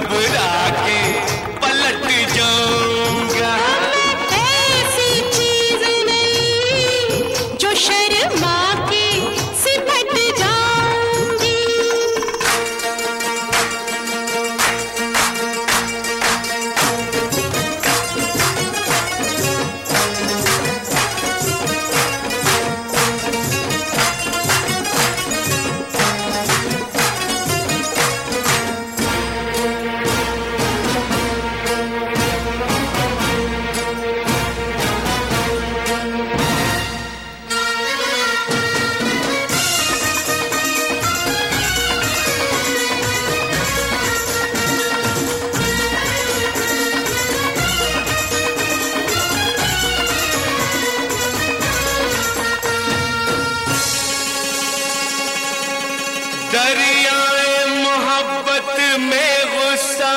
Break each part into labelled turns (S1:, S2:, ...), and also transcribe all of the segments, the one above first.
S1: घबरा के पलट जाऊंगा।
S2: ऐसी चीज नहीं जो शर्मा के सिमट जाऊंगी।
S1: दरियाए मोहब्बत में गुस्सा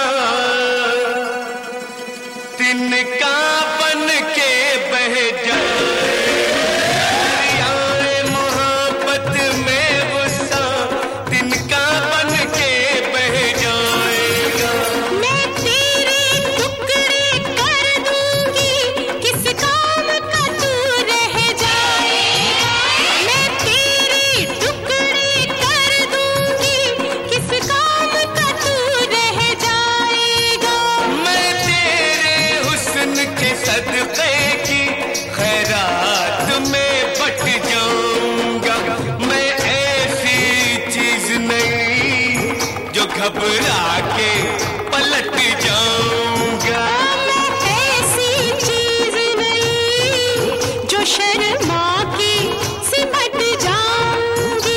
S1: तिनका बन के बह जाए। दरियाए मोहब्बत में गुस्सा तिनका बन के बह जाएगा।
S2: मैं तेरे टुकड़े कर दूंगी, किस काम का तू रह जाएगा। मैं तेरे टुकड़े कर दूंगी, किस काम का तू रह जाएगा।
S1: मैं तेरे हुस्न के सदक़े की खैरात में बट जाऊंगा। मैं ऐसी चीज नहीं जो घबरा के पलट जाऊंगा।
S2: मैं ऐसी चीज नहीं जो शर्मा के सिमट जाऊंगी।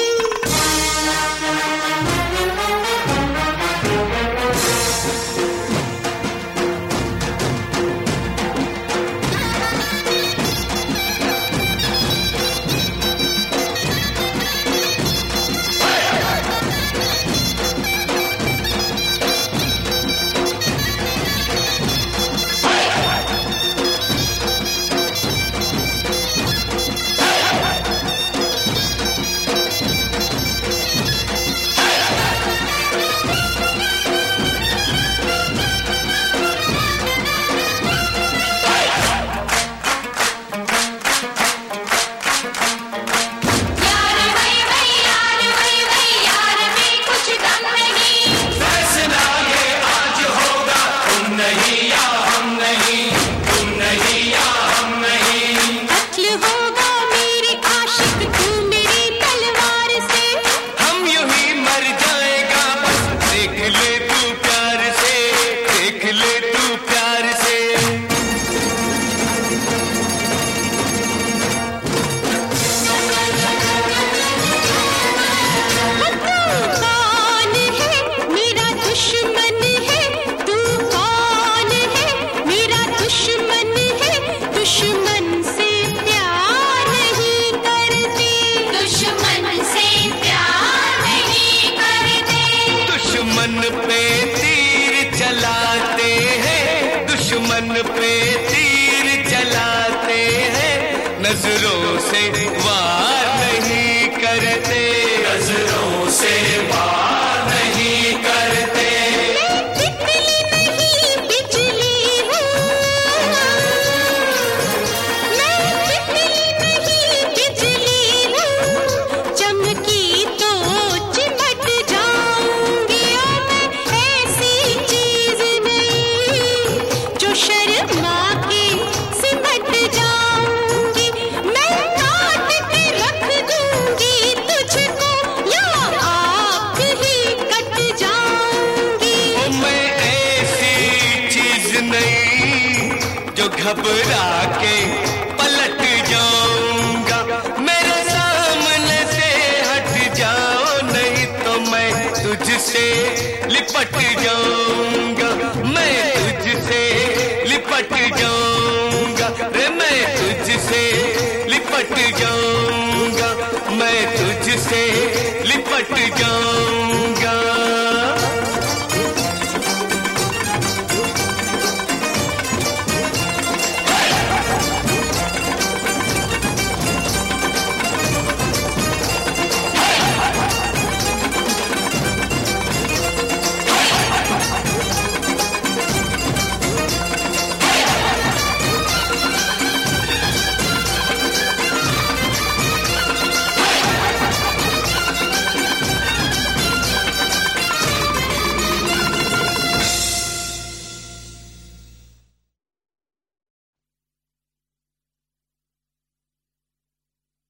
S1: दुश्मन पे तीर चलाते हैं, नजरों से वार नहीं करते, नजरों से वार नहीं करते।
S2: तितली नहीं बिजली हूँ, मैं तितली नहीं बिजली हूँ, चमकी तो चिमट जाऊंगी। मैं ऐसी चीज नहीं जो शर्मा के सिमट जाऊंगी। मैं काट के रख दूंगी तुझको, या आप ही कट जाऊंगी।
S1: मैं ऐसी चीज नहीं जो घबरा के पलट जाऊंगा। मेरे सामने से हट जाओ, नहीं तो मैं तुझसे लिपट जाऊंगा। मैं तुझसे लिपट जाऊंगा रे, मैं तुझसे लिपट जाऊंगा, मैं तुझसे लिपट जाऊंगा।